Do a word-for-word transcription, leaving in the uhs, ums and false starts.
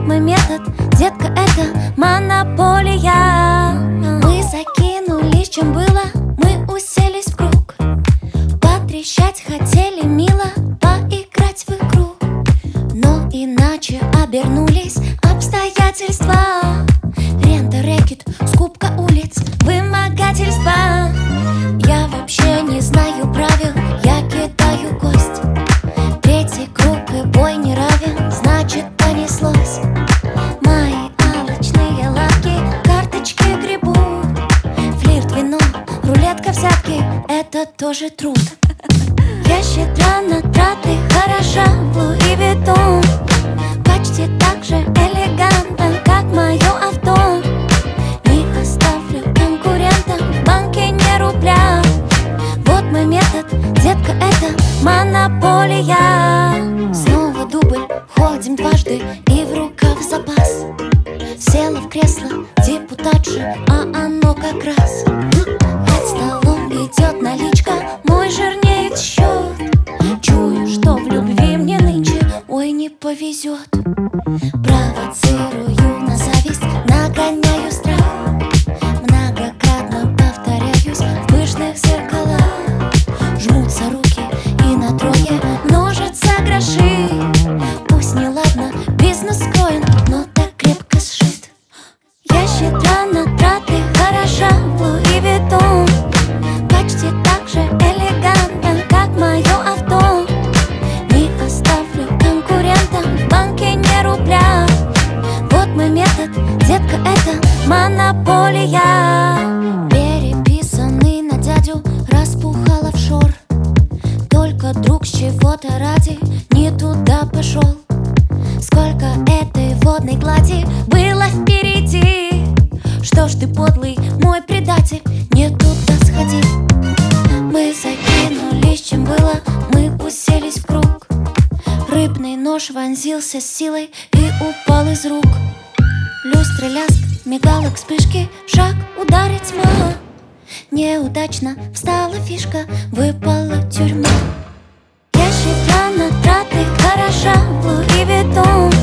мой метод, детка, это монополия. Мы закинулись, чем было, мы уселись в круг. Потрещать хотели мило, поиграть в игру. Но иначе обернулись обстоятельства. Рента, рэкет, скупка улиц, вымогательства. Я вообще не знаю правил, я кидаю кость. Третий круг и бой не равен, значит понеслось. Мои алчные лапки карточки гребут. Флирт, вино, рулетка, взятки — это тоже труд. Я щедра на траты, хороша в Луи Виттон. Почти так же элегантно, как мое авто. Не оставлю конкурентам в банке ни рубля. Вот мой метод, детка, это монополия. Снова дубль, ходим дважды и в рукав запас. Села в кресло депутатши, а оно как раз. Под столом идет наличка, мой жирнеет счет. Чую, что в любви мне нынче, ой, не повезет. Провоцирую на зависть, нагоняю страх. Многократно повторяюсь в пышных зеркалах. Жмутся руки и на трое множатся гроши. Пусть не ладно, бизнес скроен, но так крепко сшит. Я щедра на траты, хороша в Луи Виттон. Почти так же элегантно, как мое авто. Не оставлю конкурентам в банке ни рубля. Вот мой метод, детка, это монополия. Переписанный на дядю распухал офшор. Только друг с чего-то ради не туда пошел. Сколько этой водной глади было впереди. Что ж ты, подлый мой предатель, не туда сходи. Мы закинулись, чем было, мы уселись в круг. Рыбный нож вонзился с силой и упал из рук. Люстры, лязг, мигалок, вспышки, шаг, ударит тьма. Неудачно встала фишка, выпала тюрьма. Я щедра на траты, хороша в Луи Виттон.